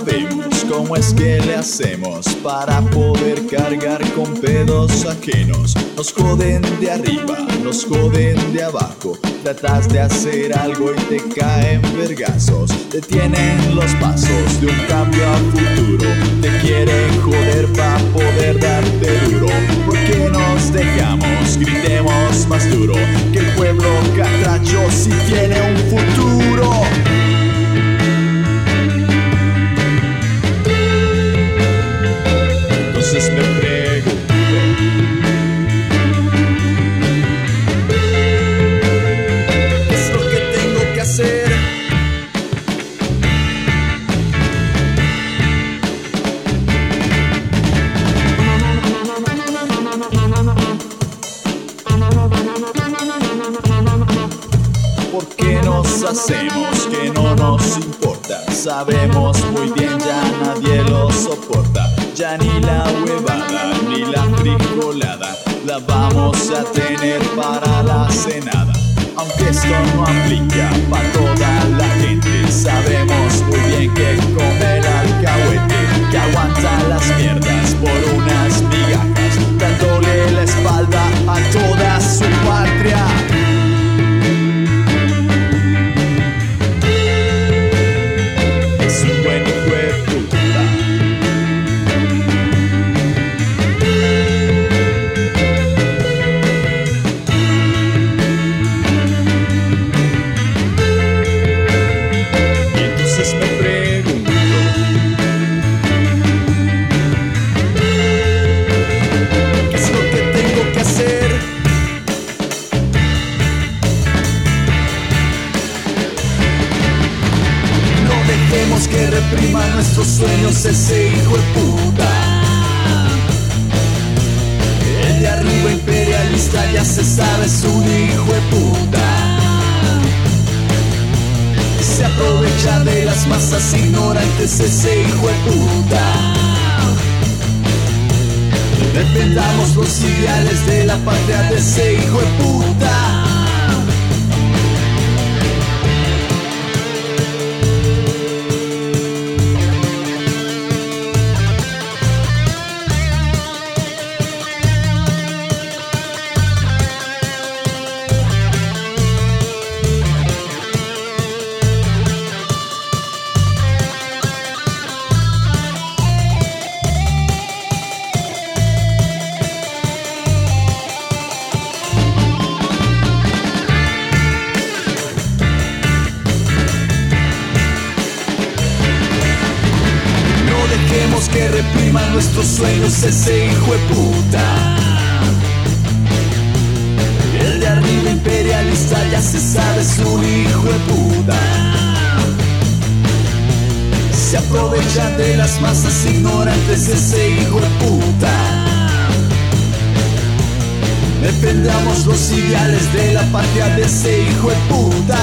sabemos cómo es que le hacemos para poder cargar con pedos ajenos. Nos joden de arriba, nos joden de abajo. Tratas de hacer algo y te caen vergazos. Detienen los pasos de un cambio a futuro. Te quieren joder para poder darte duro. ¿Por qué nos dejamos? Gritemos más duro. Que el pueblo catracho sí tiene un futuro. Entonces me pregunto, ¿qué es lo que tengo que hacer? ¿Por qué nos hacemos que no nos importa? Sabemos muy bien, ya nadie lo soporta. Ya ni la huevada, ni la frijolada la vamos a tener para la cenada. Aunque esto no aplica para toda la gente, sabemos muy bien que come el alcahuete, que aguanta las mierdas por unas migajas, dándole la espalda a toda su patria. Que reprima nuestros sueños ese hijo de puta. El de arriba imperialista ya se sabe, es un hijo de puta. Se aprovecha de las masas ignorantes ese hijo de puta. Defendamos los ideales de la patria de ese hijo de puta. Que reprima nuestros sueños ese hijo de puta. El de arriba imperialista ya se sabe, es un hijo de puta. Se aprovecha de las masas ignorantes ese hijo de puta. Defendamos los ideales de la patria de ese hijo de puta.